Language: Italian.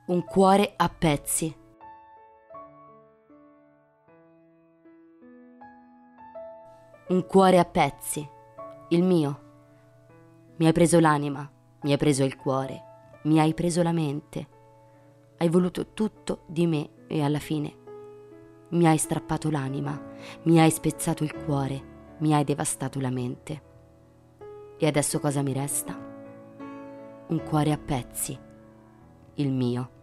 Un cuore a pezzi. Un cuore a pezzi, il mio. Mi hai preso l'anima, mi hai preso il cuore, mi hai preso la mente. Hai voluto tutto di me e alla fine mi hai strappato l'anima, mi hai spezzato il cuore, mi hai devastato la mente. E adesso cosa mi resta? Un cuore a pezzi, il mio.